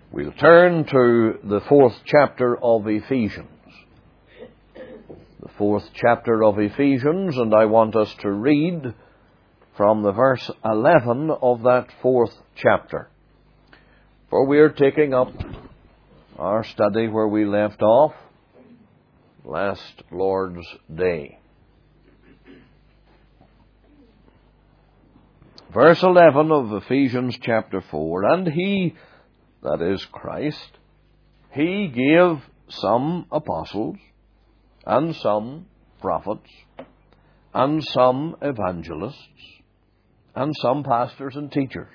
We'll turn to the 4th chapter of Ephesians. The 4th chapter of Ephesians, and I want us to read from the verse 11 of that 4th chapter. For we are taking up our study where we left off last Lord's Day. Verse 11 of Ephesians chapter 4, and He, that is Christ, He gave some apostles, and some prophets, and some evangelists, and some pastors and teachers,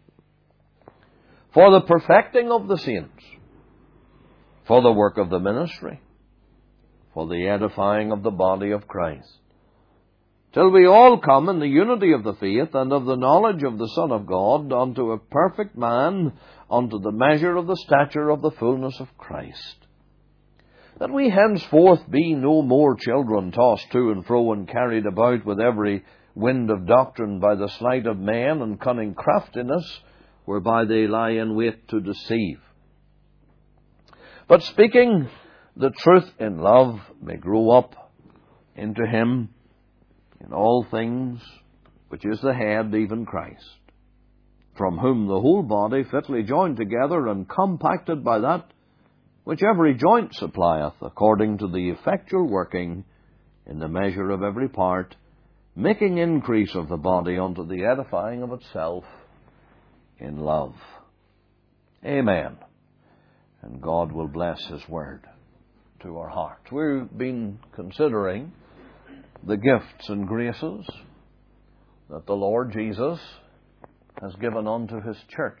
for the perfecting of the saints, for the work of the ministry, for the edifying of the body of Christ, till we all come in the unity of the faith and of the knowledge of the Son of God, unto a perfect man, unto the measure of the stature of the fullness of Christ. That we henceforth be no more children, tossed to and fro and carried about with every wind of doctrine by the sleight of men and cunning craftiness, whereby they lie in wait to deceive. But speaking the truth in love, may grow up into Him in all things, which is the head, even Christ, from whom the whole body, fitly joined together and compacted by that which every joint supplieth, according to the effectual working in the measure of every part, making increase of the body unto the edifying of itself in love. Amen. And God will bless His word to our hearts. We've been considering the gifts and graces that the Lord Jesus has given unto His church.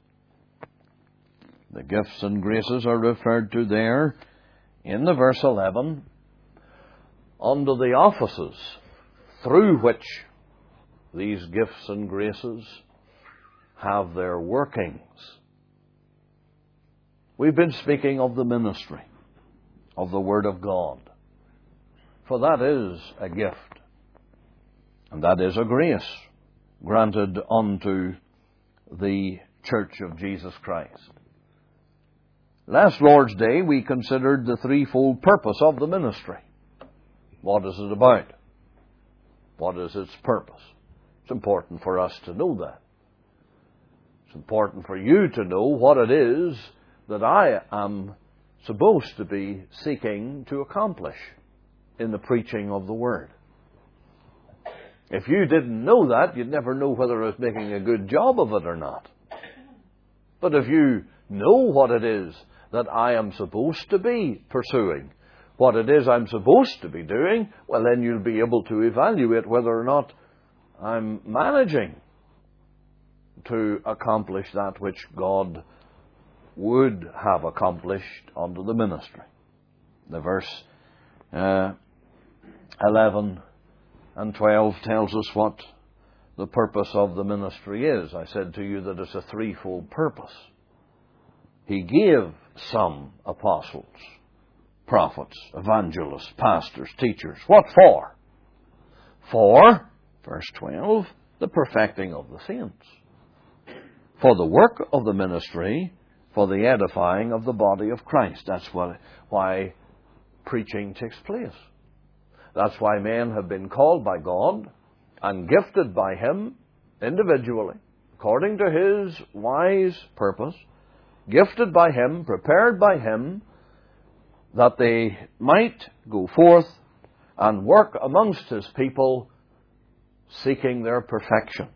The gifts and graces are referred to there in the verse 11 under the offices through which these gifts and graces have their workings. We've been speaking of the ministry of the Word of God, for that is a gift, and that is a grace granted unto the Church of Jesus Christ. Last Lord's Day we considered the threefold purpose of the ministry. What is it about? What is its purpose? It's important for us to know that. It's important for you to know what it is that I am supposed to be seeking to accomplish in the preaching of the Word. If you didn't know that, you'd never know whether I was making a good job of it or not. But if you know what it is that I am supposed to be pursuing, what it is I'm supposed to be doing, well, then you'll be able to evaluate whether or not I'm managing to accomplish that which God would have accomplished under the ministry. The verse 11 and 12 tells us what the purpose of the ministry is. I said to you that it's a threefold purpose. He gave some apostles, prophets, evangelists, pastors, teachers. What for? For, verse 12, the perfecting of the saints, for the work of the ministry, for the edifying of the body of Christ. That's why preaching takes place. That's why men have been called by God and gifted by Him individually, according to His wise purpose, gifted by Him, prepared by Him, that they might go forth and work amongst His people, seeking their perfection,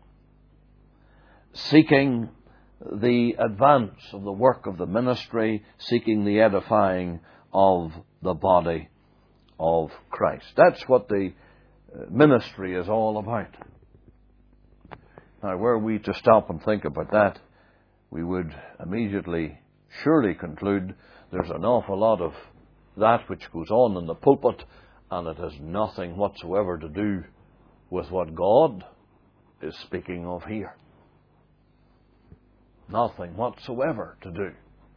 seeking the advance of the work of the ministry, seeking the edifying of the body of Christ. That's what the ministry is all about. Now, were we to stop and think about that, we would immediately surely conclude there's an awful lot of that which goes on in the pulpit, and it has nothing whatsoever to do with what God is speaking of here. Nothing whatsoever to do.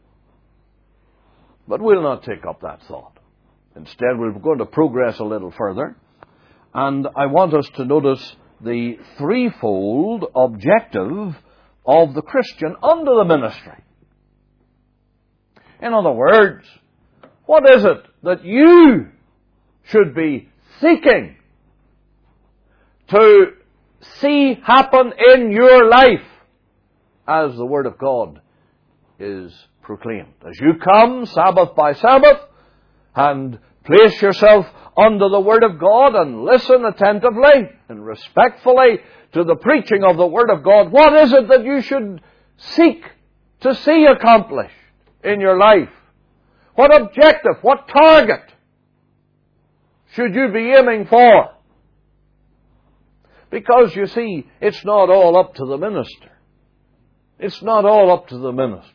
But we'll not take up that thought. Instead, we're going to progress a little further, and I want us to notice the threefold objective of the Christian under the ministry. In other words, what is it that you should be seeking to see happen in your life as the Word of God is proclaimed? As you come Sabbath by Sabbath and place yourself under the Word of God and listen attentively and respectfully to the preaching of the Word of God, what is it that you should seek to see accomplished in your life? What objective, what target should you be aiming for? Because, you see, it's not all up to the minister. It's not all up to the minister.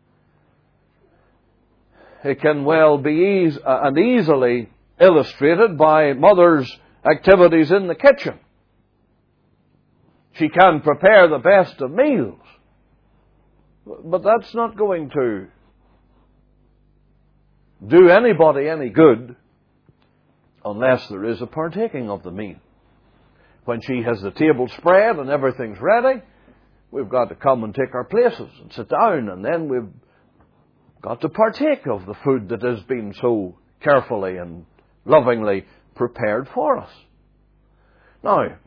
It can well be easily illustrated by mother's activities in the kitchen. She can prepare the best of meals, but that's not going to do anybody any good unless there is a partaking of the meal. When she has the table spread and everything's ready, we've got to come and take our places and sit down, and then we've got to partake of the food that has been so carefully and lovingly prepared for us. Now,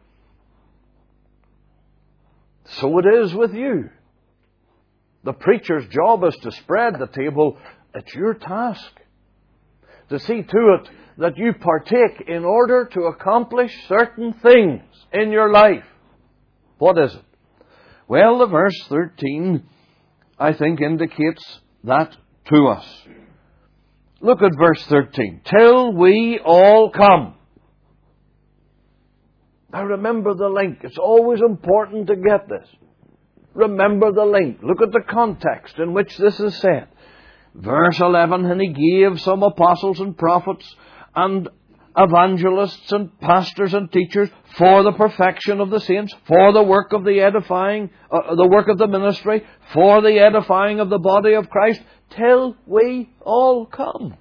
so it is with you. The preacher's job is to spread the table. It's your task to see to it that you partake in order to accomplish certain things in your life. What is it? Well, the verse 13, I think, indicates that to us. Look at verse 13. Till we all come. Now remember the link. It's always important to get this. Remember the link. Look at the context in which this is said. Verse 11, and He gave some apostles and prophets and evangelists and pastors and teachers for the perfection of the saints, for the work of the edifying, the work of the ministry, for the edifying of the body of Christ, till we all come.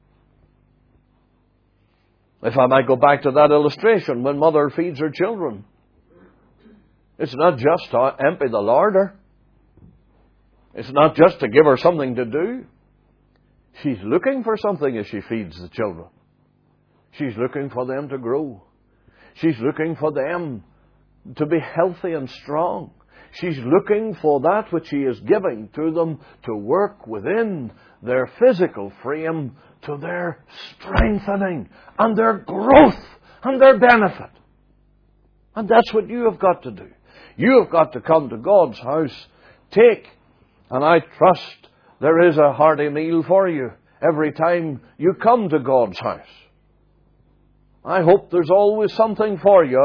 If I might go back to that illustration when mother feeds her children, it's not just to empty the larder. It's not just to give her something to do. She's looking for something as she feeds the children. She's looking for them to grow. She's looking for them to be healthy and strong. She's looking for that which He is giving to them to work within their physical frame to their strengthening and their growth and their benefit. And that's what you have got to do. You have got to come to God's house, take, and I trust there is a hearty meal for you every time you come to God's house. I hope there's always something for you.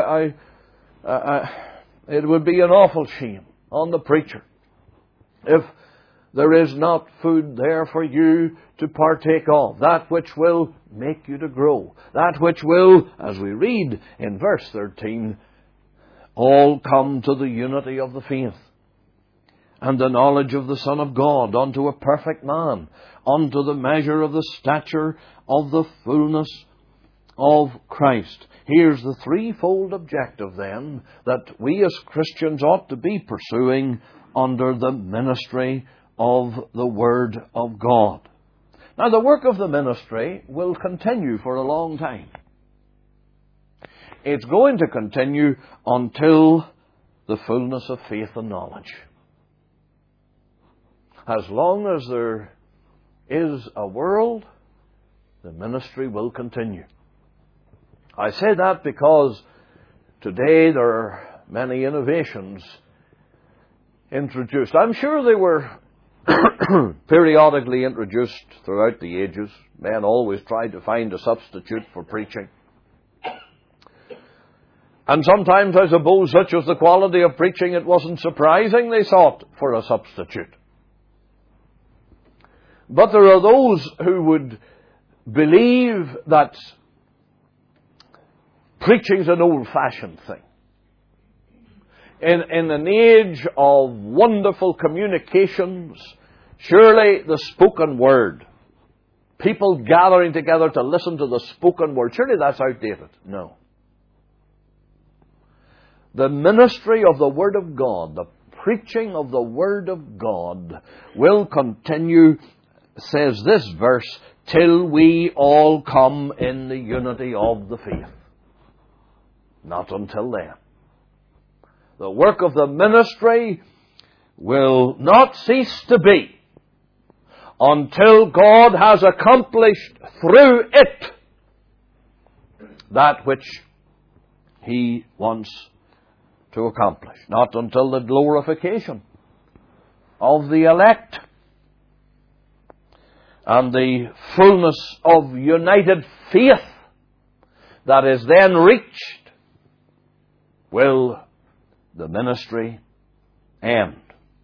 It would be an awful shame on the preacher if there is not food there for you to partake of, that which will make you to grow, that which will, as we read in verse 13, all come to the unity of the faith and the knowledge of the Son of God, unto a perfect man, unto the measure of the stature of the fullness of Christ. Here's the threefold objective, then, that we as Christians ought to be pursuing under the ministry of the Word of God. Now, the work of the ministry will continue for a long time. It's going to continue until the fullness of faith and knowledge. As long as there is a world, the ministry will continue. I say that because today there are many innovations introduced. I'm sure they were periodically introduced throughout the ages. Men always tried to find a substitute for preaching. And sometimes, I suppose, such was the quality of preaching, it wasn't surprising they sought for a substitute. But there are those who would believe that preaching's an old-fashioned thing. In an age of wonderful communications, surely the spoken word, people gathering together to listen to the spoken word, surely that's outdated. No. The ministry of the Word of God, the preaching of the Word of God will continue says this verse, till we all come in the unity of the faith. Not until then. The work of the ministry will not cease to be until God has accomplished through it that which He wants to accomplish. Not until the glorification of the elect and the fullness of united faith that is then reached will the ministry end.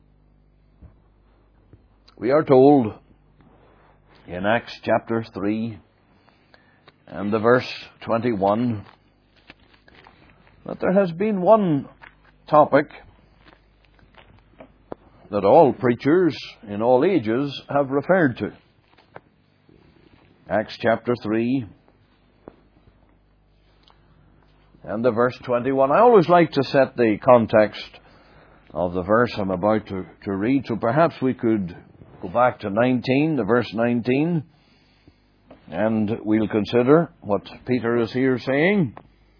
We are told in Acts chapter 3 and the verse 21 that there has been one topic that all preachers in all ages have referred to. Acts chapter 3 and the verse 21. I always like to set the context of the verse I'm about to read, so perhaps we could go back to 19, the verse 19, and we'll consider what Peter is here saying.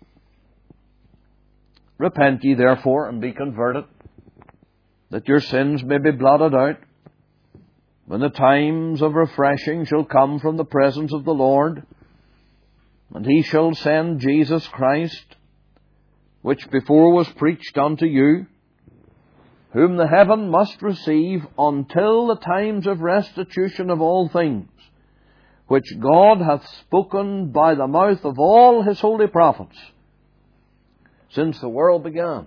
Repent ye therefore and be converted, that your sins may be blotted out, when the times of refreshing shall come from the presence of the Lord, and He shall send Jesus Christ, which before was preached unto you, whom the heaven must receive until the times of restitution of all things, which God hath spoken by the mouth of all His holy prophets, since the world began.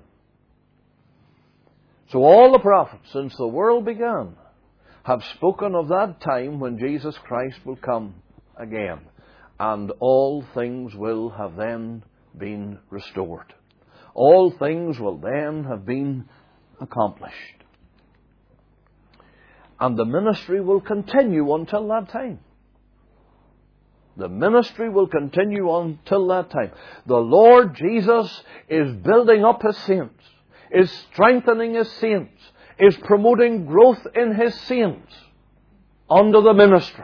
So all the prophets, since the world began, have spoken of that time when Jesus Christ will come again, and all things will have then been restored. All things will then have been accomplished. And the ministry will continue until that time. The ministry will continue until that time. The Lord Jesus is building up His saints, is strengthening His saints, is promoting growth in His saints under the ministry.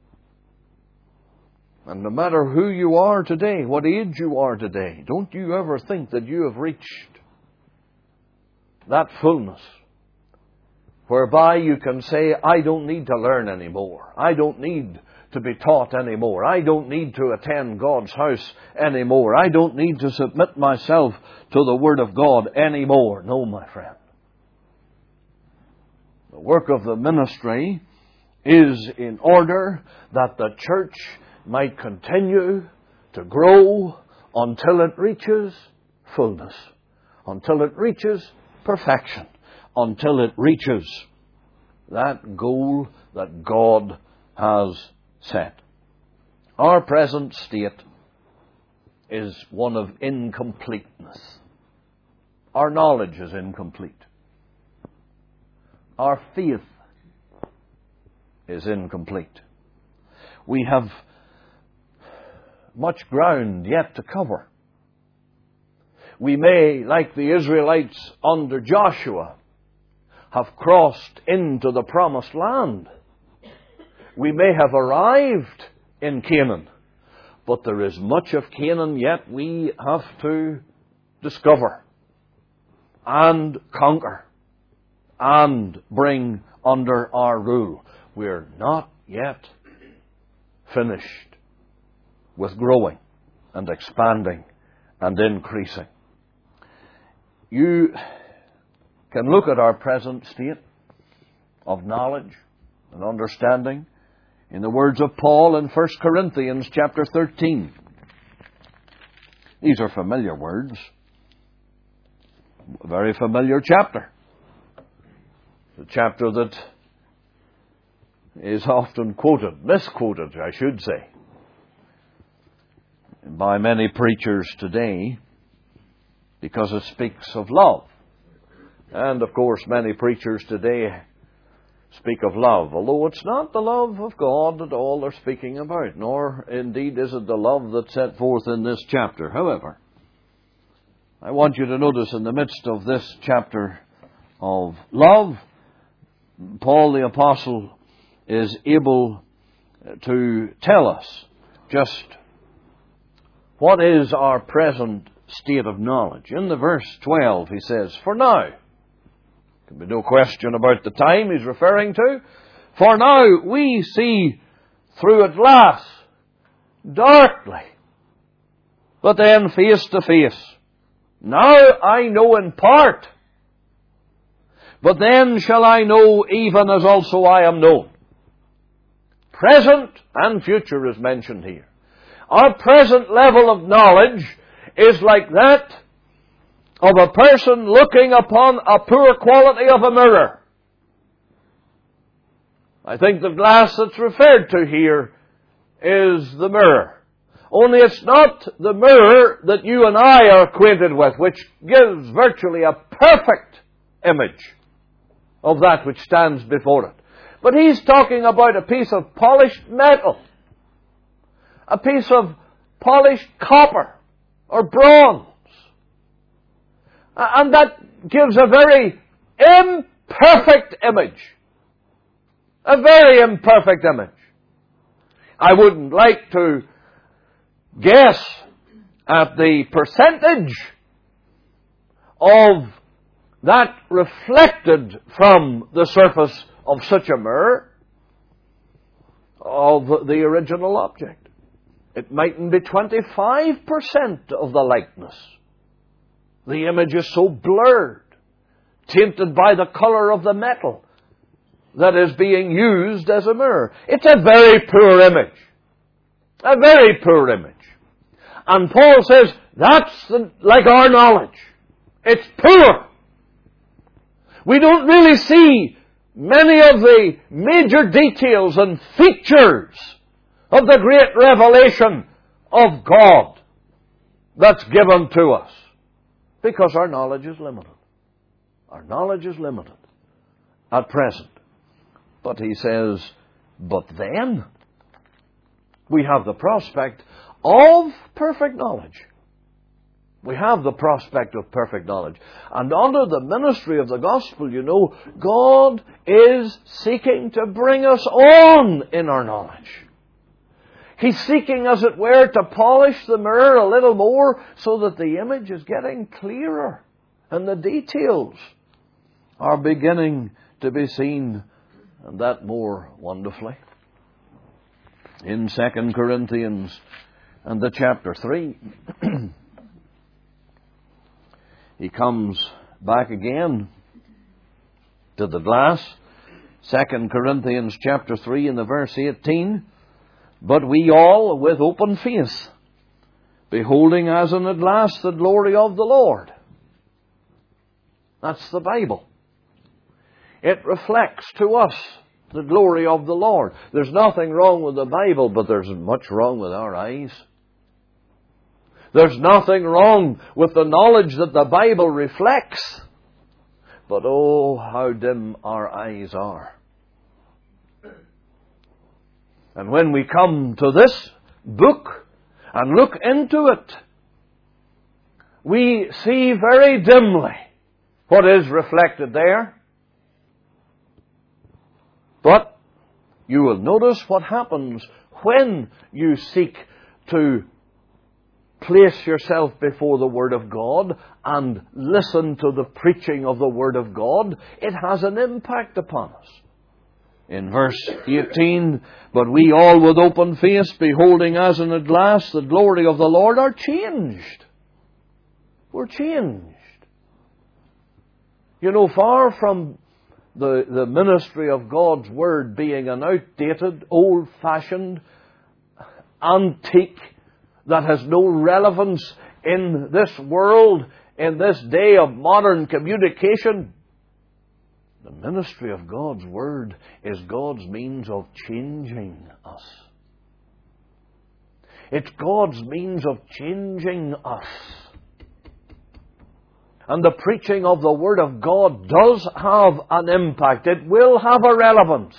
And no matter who you are today, what age you are today, don't you ever think that you have reached that fullness whereby you can say, I don't need to learn anymore. I don't need to be taught anymore. I don't need to attend God's house anymore. I don't need to submit myself to the Word of God anymore. No, my friend. The work of the ministry is in order that the church might continue to grow until it reaches fullness, until it reaches perfection, until it reaches that goal that God has set. Our present state is one of incompleteness. Our knowledge is incomplete. Our faith is incomplete. We have much ground yet to cover. We may, like the Israelites under Joshua, have crossed into the promised land. We may have arrived in Canaan, but there is much of Canaan yet we have to discover and conquer and bring under our rule. We're not yet finished with growing and expanding and increasing. You can look at our present state of knowledge and understanding in the words of Paul in 1 Corinthians chapter 13. These are familiar words. A very familiar chapter. The chapter that is often quoted, misquoted, I should say, by many preachers today, because it speaks of love. And of course, many preachers today speak of love, although it's not the love of God at all they're speaking about, nor indeed is it the love that's set forth in this chapter. However, I want you to notice in the midst of this chapter of love, Paul the Apostle is able to tell us just what is our present state of knowledge. In the verse 12 he says, "For now," can be no question about the time he's referring to, "for now we see through a glass, darkly, but then face to face. Now I know in part, but then shall I know even as also I am known." Present and future is mentioned here. Our present level of knowledge is like that of a person looking upon a poor quality of a mirror. I think the glass that's referred to here is the mirror. Only it's not the mirror that you and I are acquainted with, which gives virtually a perfect image of that which stands before it. But he's talking about a piece of polished metal, a piece of polished copper or bronze. And that gives a very imperfect image. A very imperfect image. I wouldn't like to guess at the percentage of that reflected from the surface of such a mirror of the original object. It mightn't be 25% of the likeness. The image is so blurred, tainted by the color of the metal that is being used as a mirror. It's a very poor image. A very poor image. And Paul says, that's like our knowledge. It's poor. We don't really see many of the major details and features of the great revelation of God that's given to us. Because our knowledge is limited. Our knowledge is limited at present. But he says, but then we have the prospect of perfect knowledge. We have the prospect of perfect knowledge. And under the ministry of the gospel, you know, God is seeking to bring us on in our knowledge. He's seeking, as it were, to polish the mirror a little more so that the image is getting clearer and the details are beginning to be seen, and that more wonderfully. In 2 Corinthians and the chapter 3, he comes back again to the glass. 2 Corinthians chapter 3 and the verse 18. But we all, with open face, beholding as in a glass the glory of the Lord. That's the Bible. It reflects to us the glory of the Lord. There's nothing wrong with the Bible, but there's much wrong with our eyes. There's nothing wrong with the knowledge that the Bible reflects. But oh, how dim our eyes are. And when we come to this book and look into it, we see very dimly what is reflected there. But you will notice what happens when you seek to place yourself before the Word of God and listen to the preaching of the Word of God. It has an impact upon us. In verse 18, but we all with open face, beholding as in a glass the glory of the Lord, are changed. We're changed. You know, far from the ministry of God's Word being an outdated, old-fashioned, antique, that has no relevance in this world, in this day of modern communication, the ministry of God's Word is God's means of changing us. It's God's means of changing us. And the preaching of the Word of God does have an impact. It will have a relevance.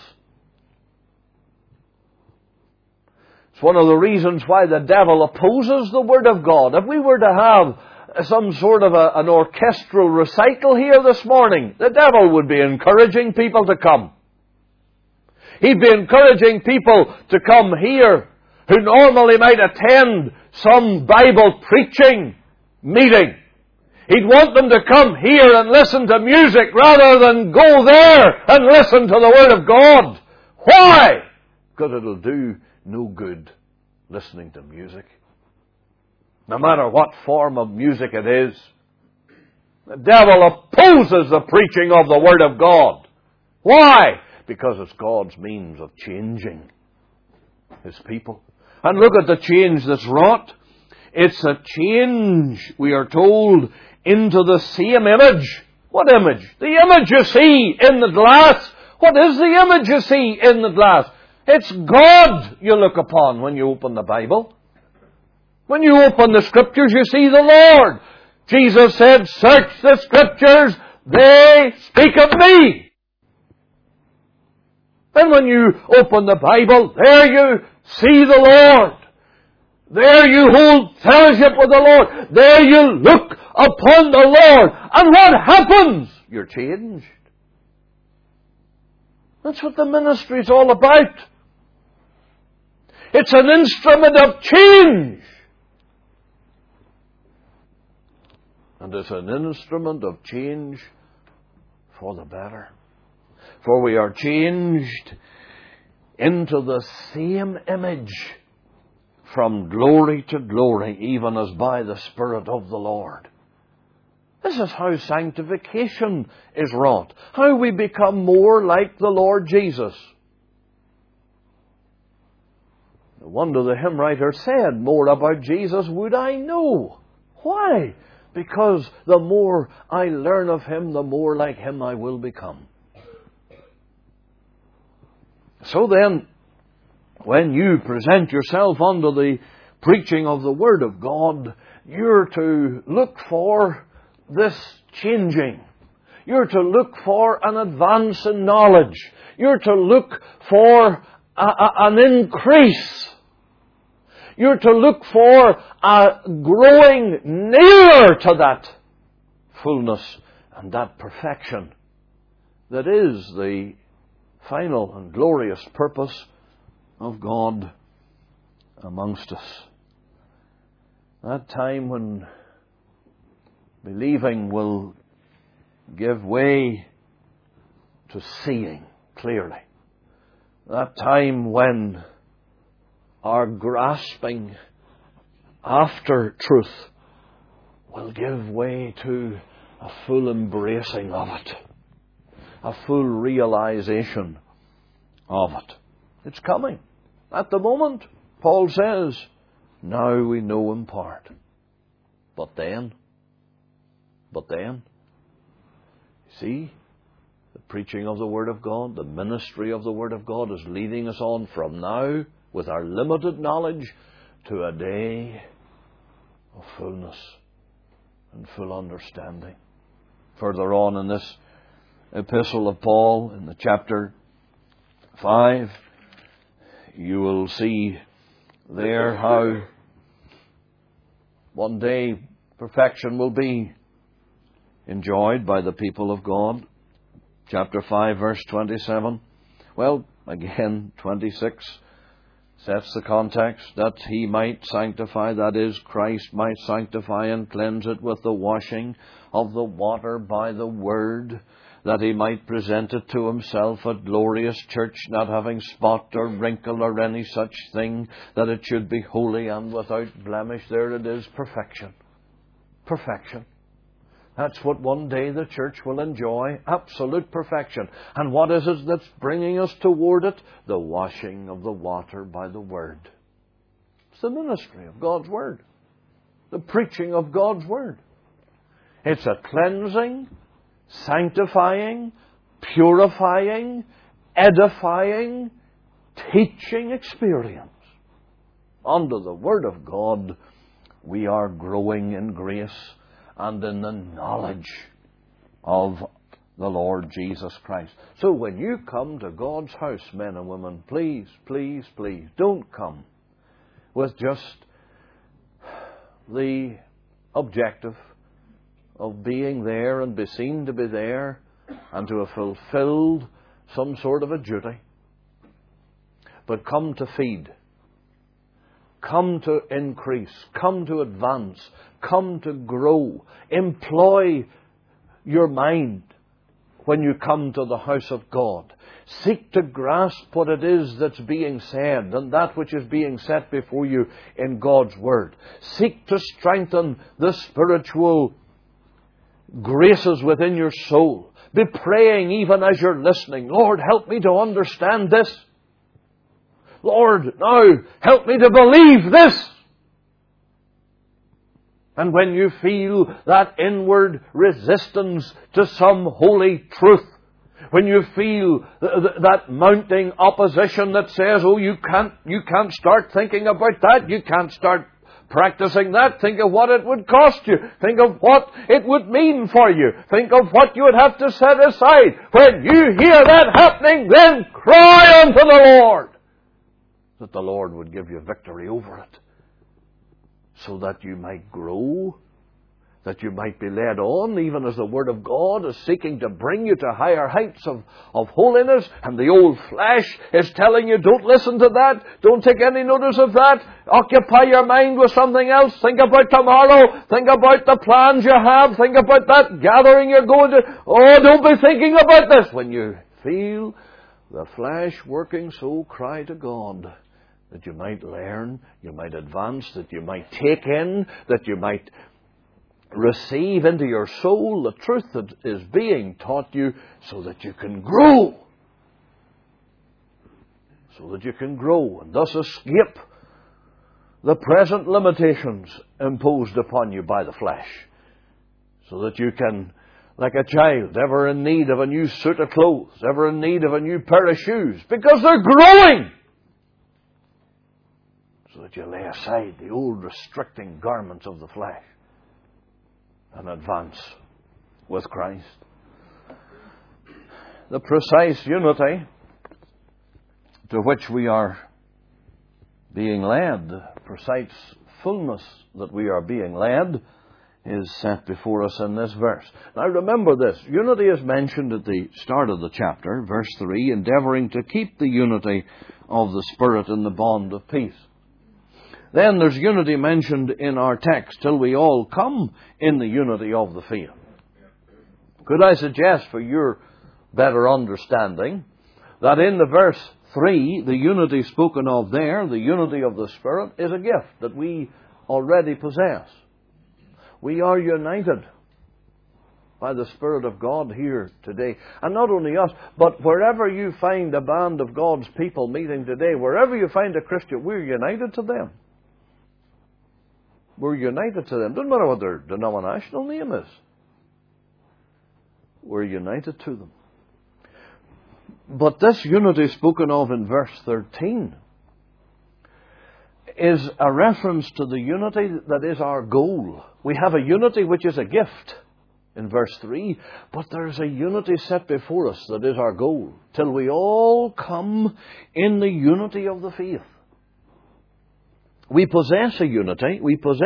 It's one of the reasons why the devil opposes the Word of God. If we were to have some sort of an orchestral recital here this morning, the devil would be encouraging people to come. He'd be encouraging people to come here who normally might attend some Bible preaching meeting. He'd want them to come here and listen to music rather than go there and listen to the Word of God. Why? Because it'll do no good listening to music. No matter what form of music it is. The devil opposes the preaching of the Word of God. Why? Because it's God's means of changing His people. And look at the change that's wrought. It's a change, we are told, into the same image. What image? The image you see in the glass. What is the image you see in the glass? It's God you look upon when you open the Bible. When you open the Scriptures, you see the Lord. Jesus said, "Search the Scriptures, they speak of me." And when you open the Bible, there you see the Lord. There you hold fellowship with the Lord. There you look upon the Lord. And what happens? You're changed. That's what the ministry is all about. It's an instrument of change. And it's an instrument of change for the better. For we are changed into the same image from glory to glory, even as by the Spirit of the Lord. This is how sanctification is wrought. How we become more like the Lord Jesus. No wonder the hymn writer said, "More about Jesus would I know." Why? Because the more I learn of Him, the more like Him I will become. So then, when you present yourself under the preaching of the Word of God, you're to look for this changing. You're to look for an advance in knowledge. You're to look for an increase. You're to look for a growing nearer to that fullness and that perfection that is the final and glorious purpose of God amongst us. That time when believing will give way to seeing clearly. That time when our grasping after truth will give way to a full embracing of it, a full realization of it. It's coming. At the moment, Paul says, now we know in part. But then, see, the preaching of the Word of God, the ministry of the Word of God is leading us on from now, with our limited knowledge, to a day of fullness and full understanding. Further on in this epistle of Paul, in the chapter 5, you will see there how one day perfection will be enjoyed by the people of God. Chapter 5, verse 27. Well, again, 26 sets the context, that He might sanctify, that is, Christ might sanctify and cleanse it with the washing of the water by the Word, that He might present it to Himself a glorious church, not having spot or wrinkle or any such thing, that it should be holy and without blemish. There it is, perfection. Perfection. That's what one day the church will enjoy, absolute perfection. And what is it that's bringing us toward it? The washing of the water by the Word. It's the ministry of God's Word. The preaching of God's Word. It's a cleansing, sanctifying, purifying, edifying, teaching experience. Under the Word of God, we are growing in grace and in the knowledge of the Lord Jesus Christ. So when you come to God's house, men and women, please, please, please, don't come with just the objective of being there and be seen to be there and to have fulfilled some sort of a duty. but come to feed. Come to increase. Come to advance. Come to grow. Employ your mind when you come to the house of God. Seek to grasp what it is that's being said and that which is being set before you in God's Word. Seek to strengthen the spiritual graces within your soul. Be praying even as you're listening. Lord, help me to understand this. Lord, now help me to believe this. And when you feel that inward resistance to some holy truth, when you feel that mounting opposition that says, oh, you can't start thinking about that, you can't start practicing that, think of what it would cost you, think of what it would mean for you, think of what you would have to set aside. When you hear that happening, then cry unto the Lord, that the Lord would give you victory over it, so that you might grow, that you might be led on, even as the Word of God is seeking to bring you to higher heights of holiness, and the old flesh is telling you, don't listen to that, don't take any notice of that, occupy your mind with something else, think about tomorrow, think about the plans you have, think about that gathering you're going to, oh, don't be thinking about this. When you feel the flesh working, so cry to God, that you might learn, you might advance, that you might take in, that you might receive into your soul the truth that is being taught you, so that you can grow. So that you can grow and thus escape the present limitations imposed upon you by the flesh. So that you can, like a child, ever in need of a new suit of clothes, ever in need of a new pair of shoes, because they're growing. So that you lay aside the old restricting garments of the flesh and advance with Christ. The precise unity to which we are being led, the precise fullness that we are being led, is set before us in this verse. Now remember this, unity is mentioned at the start of the chapter, verse 3, endeavouring to keep the unity of the Spirit in the bond of peace. Then there's unity mentioned in our text, till we all come in the unity of the faith. Could I suggest for your better understanding that in the verse 3, the unity spoken of there, the unity of the Spirit, is a gift that we already possess. We are united by the Spirit of God here today. And not only us, but wherever you find a band of God's people meeting today, wherever you find a Christian, we're united to them. We're united to them. Doesn't matter what their denominational name is. We're united to them. But this unity spoken of in verse 13 is a reference to the unity that is our goal. We have a unity which is a gift in verse 3, but there's a unity set before us that is our goal, till we all come in the unity of the faith. We possess a unity,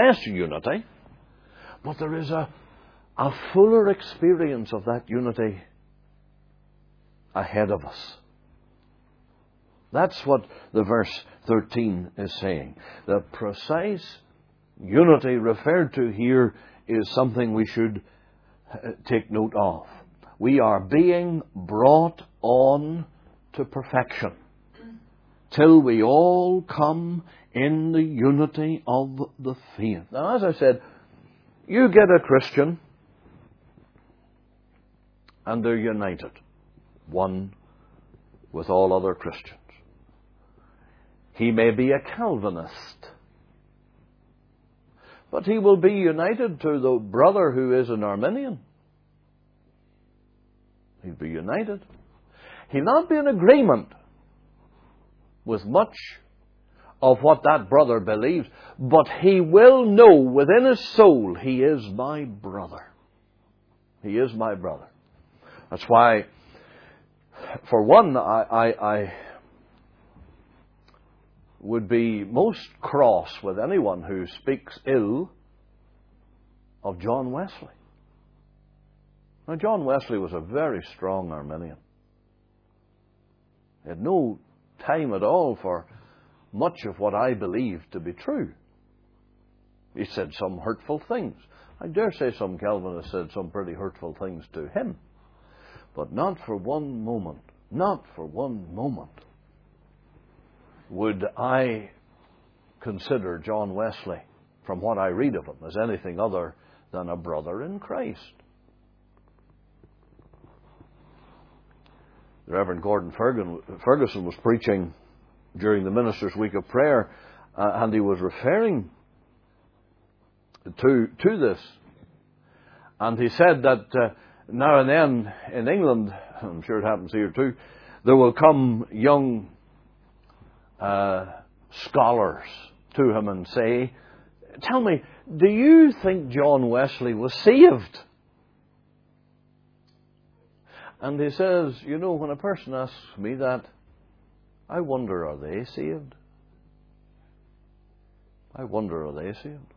but there is a fuller experience of that unity ahead of us. That's what the verse 13 is saying. The precise unity referred to here is something we should take note of. We are being brought on to perfection, till we all come in the unity of the faith. Now, as I said, you get a Christian and they're united, one with all other Christians. He may be a Calvinist, but he will be united to the brother who is an Arminian. He'll be united. He'll not be in agreement with much of what that brother believes, but he will know within his soul, he is my brother. He is my brother. That's why, for one, I would be most cross with anyone who speaks ill of John Wesley. Now, John Wesley was a very strong Arminian. He had no time at all for much of what I believe to be true. He said some hurtful things. I dare say some Calvinists said some pretty hurtful things to him. But not for one moment, would I consider John Wesley, from what I read of him, as anything other than a brother in Christ. The Reverend Gordon Ferguson was preaching during the Ministers' Week of Prayer, and he was referring to this. And he said that now and then in England, I'm sure it happens here too, there will come young scholars to him and say, "Tell me, do you think John Wesley was saved?" And he says, "You know, when a person asks me that, I wonder, are they saved? I wonder, are they saved?"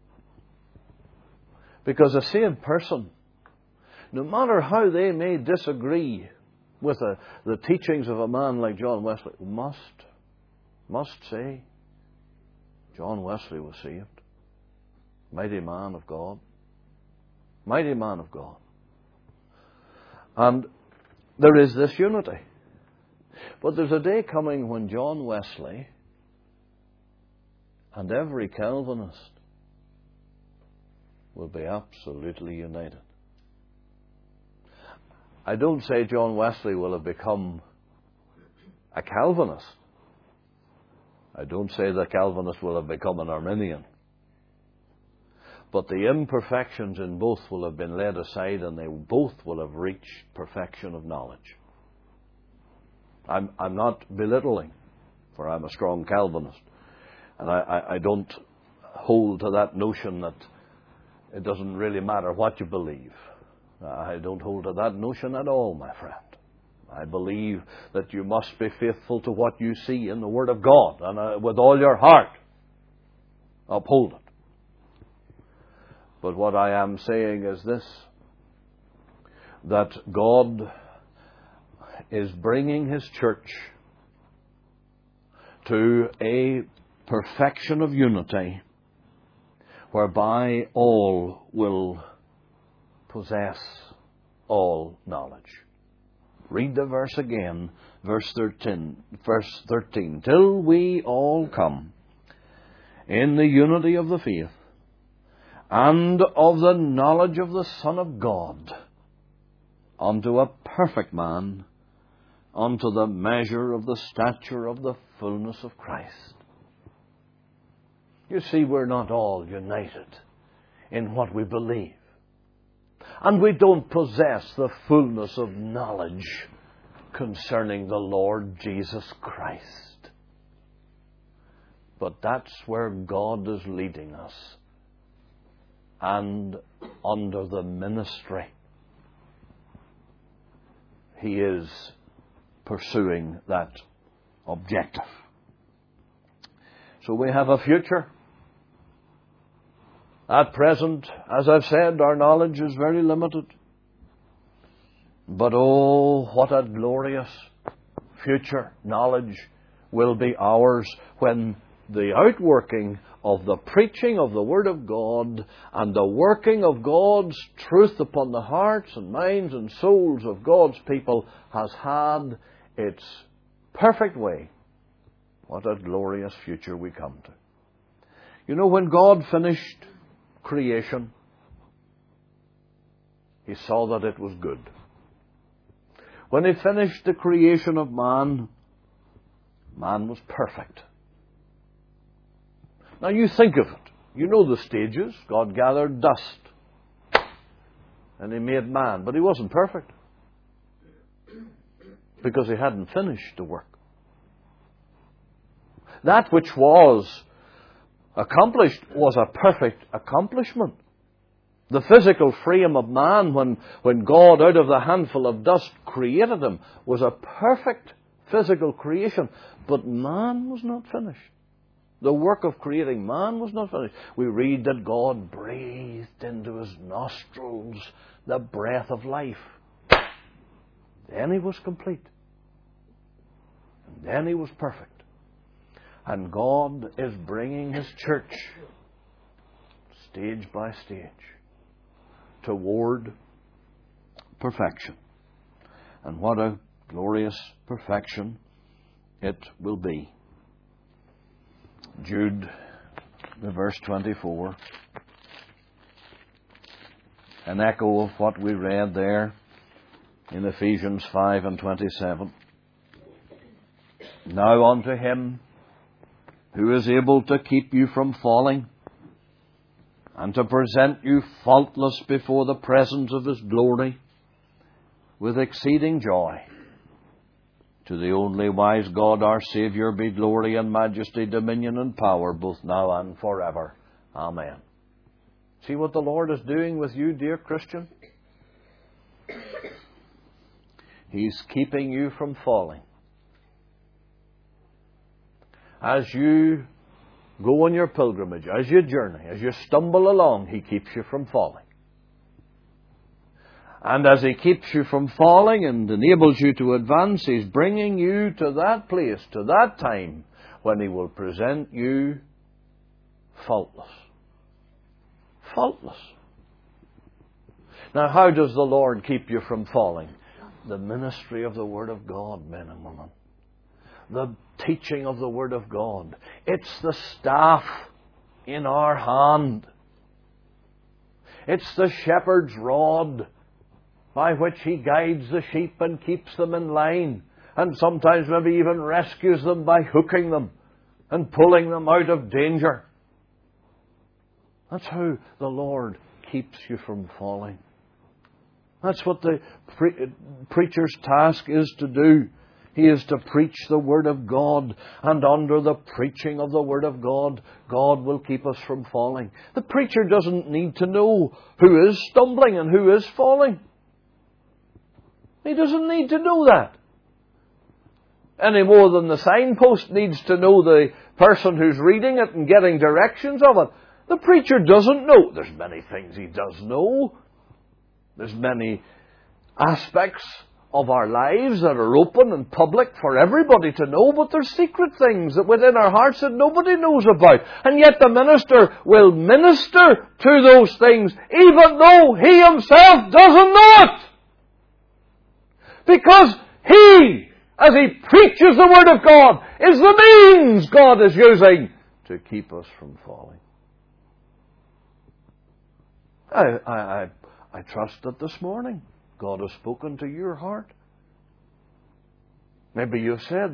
Because a saved person, no matter how they may disagree with the teachings of a man like John Wesley, must say, John Wesley was saved. Mighty man of God. Mighty man of God. And there is this unity. But there's a day coming when John Wesley and every Calvinist will be absolutely united. I don't say John Wesley will have become a Calvinist. I don't say the Calvinist will have become an Arminian. But the imperfections in both will have been laid aside, and they both will have reached perfection of knowledge. I'm not belittling, for I'm a strong Calvinist. And I don't hold to that notion that it doesn't really matter what you believe. I don't hold to that notion at all, my friend. I believe that you must be faithful to what you see in the Word of God, and with all your heart, uphold it. But what I am saying is this, that God is bringing His church to a perfection of unity whereby all will possess all knowledge. Read the verse again, verse 13. Till we all come in the unity of the faith and of the knowledge of the Son of God, unto a perfect man, unto the measure of the stature of the fullness of Christ. You see, we're not all united in what we believe. And we don't possess the fullness of knowledge concerning the Lord Jesus Christ. But that's where God is leading us. And under the ministry, He is pursuing that objective. So we have a future. At present, as I've said, our knowledge is very limited. But oh, what a glorious future knowledge will be ours when the outworking of the preaching of the Word of God and the working of God's truth upon the hearts and minds and souls of God's people has had its perfect way. What a glorious future we come to. You know, when God finished creation, He saw that it was good. When He finished the creation of man, man was perfect. Now you think of it. You know the stages. God gathered dust and He made man, but He wasn't perfect because He hadn't finished the work. That which was accomplished was a perfect accomplishment. The physical frame of man, when God out of the handful of dust created him, was a perfect physical creation. But man was not finished. The work of creating man was not finished. We read that God breathed into his nostrils the breath of life. Then he was complete. Then he was perfect. And God is bringing His church, stage by stage, toward perfection. And what a glorious perfection it will be. Jude, the verse 24, an echo of what we read there in Ephesians 5 and 27. Now unto Him who is able to keep you from falling and to present you faultless before the presence of His glory with exceeding joy. To the only wise God our Saviour be glory and majesty, dominion and power, both now and forever. Amen. See what the Lord is doing with you, dear Christian? He's keeping you from falling. As you go on your pilgrimage, as you journey, as you stumble along, He keeps you from falling. And as He keeps you from falling and enables you to advance, He's bringing you to that place, to that time, when He will present you faultless. Faultless. Now, how does the Lord keep you from falling? The ministry of the Word of God, men and women. The teaching of the Word of God. It's the staff in our hand. It's the shepherd's rod by which He guides the sheep and keeps them in line, and sometimes maybe even rescues them by hooking them and pulling them out of danger. That's how the Lord keeps you from falling. That's what the preacher's task is to do. He is to preach the Word of God, and under the preaching of the Word of God, God will keep us from falling. The preacher doesn't need to know who is stumbling and who is falling. He doesn't need to know that. Any more than the signpost needs to know the person who's reading it and getting directions of it. The preacher doesn't know. There's many things he does know. There's many aspects of our lives that are open and public for everybody to know, but there's secret things that within our hearts that nobody knows about. And yet the minister will minister to those things even though he himself doesn't know it. Because he, as he preaches the Word of God, is the means God is using to keep us from falling. I trust that this morning God has spoken to your heart. Maybe you've said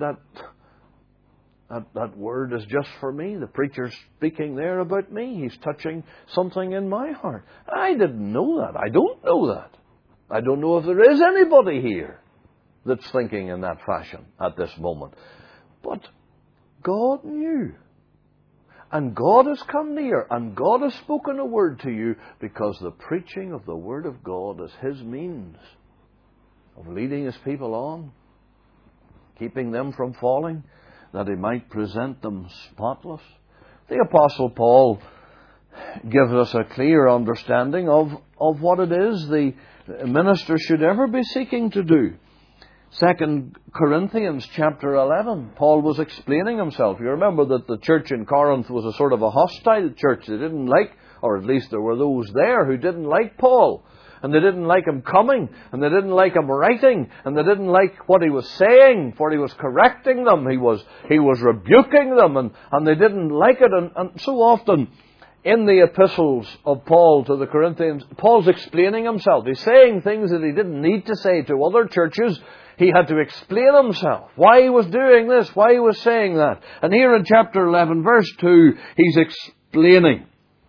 that word is just for me. The preacher's speaking there about me. He's touching something in my heart. I didn't know that. I don't know that. I don't know if there is anybody here that's thinking in that fashion at this moment. But God knew. And God has come near, and God has spoken a word to you, because the preaching of the Word of God is His means of leading His people on, keeping them from falling, that He might present them spotless. The Apostle Paul gives us a clear understanding of what it is the minister should ever be seeking to do. 2 Corinthians chapter 11, Paul was explaining himself. You remember that the church in Corinth was a sort of a hostile church. They didn't like, or at least there were those there who didn't like Paul. And they didn't like him coming, and they didn't like him writing, and they didn't like what he was saying, for he was correcting them, he was rebuking them, and they didn't like it. And so often in the epistles of Paul to the Corinthians, Paul's explaining himself. He's saying things that he didn't need to say to other churches. He had to explain himself, why he was doing this, why he was saying that. And here in chapter 11, verse 2, he's explaining.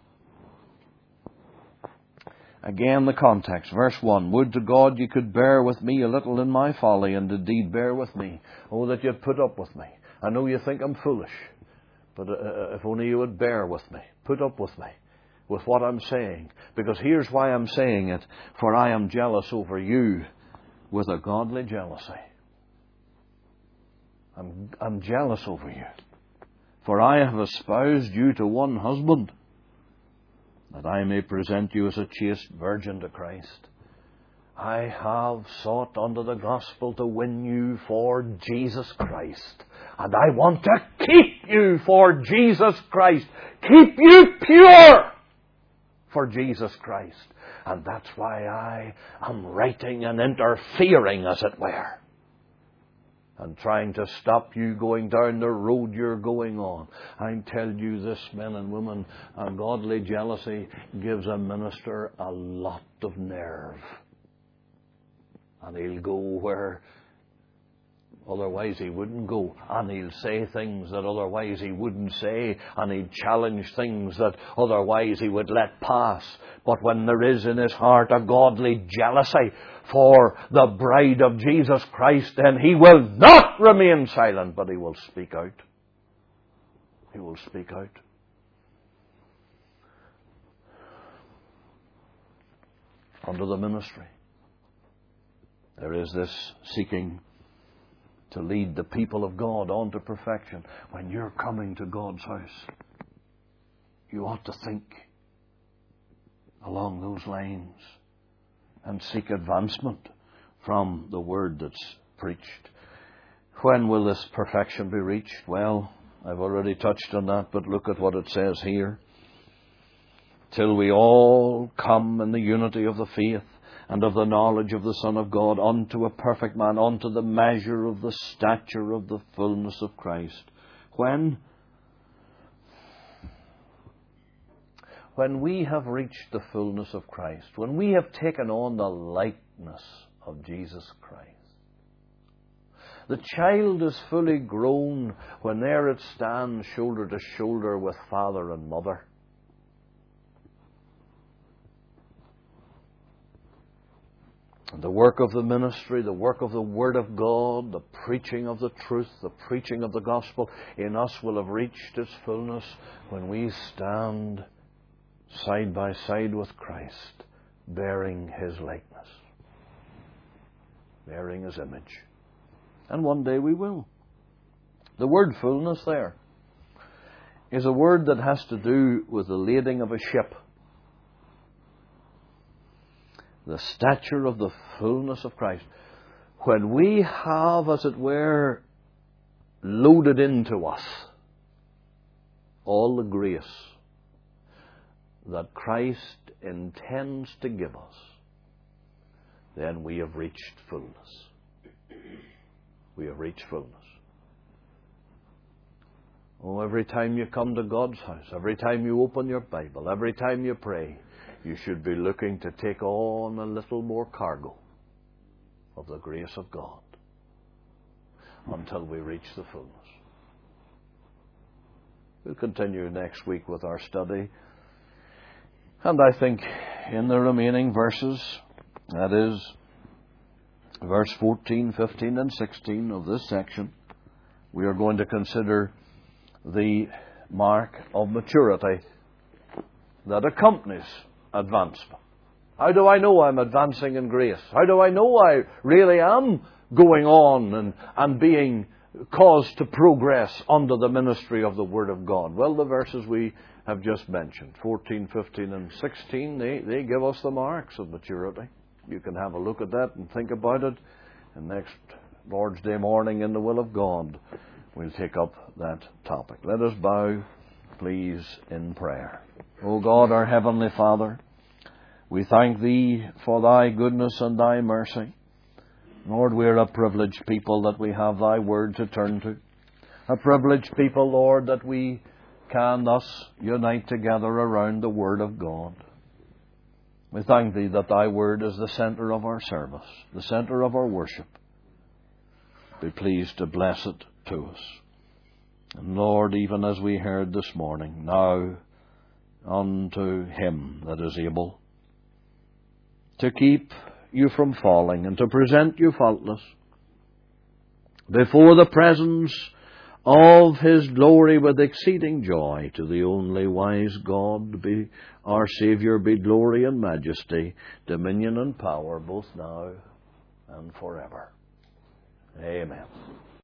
Again, the context. Verse 1, would to God you could bear with me a little in my folly, and indeed bear with me. Oh, that you'd put up with me. I know you think I'm foolish, but if only you would bear with me. Put up with me, with what I'm saying. Because here's why I'm saying it. For I am jealous over you with a godly jealousy. I'm jealous over you. For I have espoused you to one husband, that I may present you as a chaste virgin to Christ. I have sought unto the gospel to win you for Jesus Christ. And I want to keep you for Jesus Christ. Keep you pure for Jesus Christ. And that's why I am writing and interfering, as it were, and trying to stop you going down the road you're going on. I tell you this, men and women, a godly jealousy gives a minister a lot of nerve. And he'll go where otherwise he wouldn't go. And he'll say things that otherwise he wouldn't say. And he'll challenge things that otherwise he would let pass. But when there is in his heart a godly jealousy for the bride of Jesus Christ, then he will not remain silent, but he will speak out. He will speak out. Under the ministry, there is this seeking to lead the people of God on to perfection. When you're coming to God's house, you ought to think along those lines and seek advancement from the word that's preached. When will this perfection be reached? Well, I've already touched on that, but look at what it says here. Till we all come in the unity of the faith and of the knowledge of the Son of God, unto a perfect man, unto the measure of the stature of the fullness of Christ. When we have reached the fullness of Christ, when we have taken on the likeness of Jesus Christ, the child is fully grown when there it stands shoulder to shoulder with father and mother. The work of the ministry, the work of the Word of God, the preaching of the truth, the preaching of the gospel in us will have reached its fullness when we stand side by side with Christ, bearing His likeness, bearing His image. And one day we will. The word fullness there is a word that has to do with the lading of a ship. The stature of the fullness of Christ. When we have, as it were, loaded into us all the grace that Christ intends to give us, then we have reached fullness. We have reached fullness. Oh, every time you come to God's house, every time you open your Bible, every time you pray, you should be looking to take on a little more cargo of the grace of God until we reach the fullness. We'll continue next week with our study. And I think in the remaining verses, that is, verse 14, 15 and 16 of this section, we are going to consider the mark of maturity that accompanies advancement. How do I know I'm advancing in grace? How do I know I really am going on and being caused to progress under the ministry of the Word of God? Well, the verses we have just mentioned, 14, 15 and 16, they give us the marks of maturity. You can have a look at that and think about it. And next Lord's Day morning, in the will of God, we'll take up that topic. Let us bow, please, in prayer. O God, our Heavenly Father, we thank Thee for Thy goodness and Thy mercy. Lord, we're a privileged people that we have Thy Word to turn to. A privileged people, Lord, that we can thus unite together around the Word of God. We thank Thee that Thy Word is the center of our service, the center of our worship. Be pleased to bless it to us. And Lord, even as we heard this morning, now unto Him that is able to keep you from falling and to present you faultless before the presence of His glory with exceeding joy. To the only wise God, be our Saviour, be glory and majesty, dominion and power, both now and forever. Amen.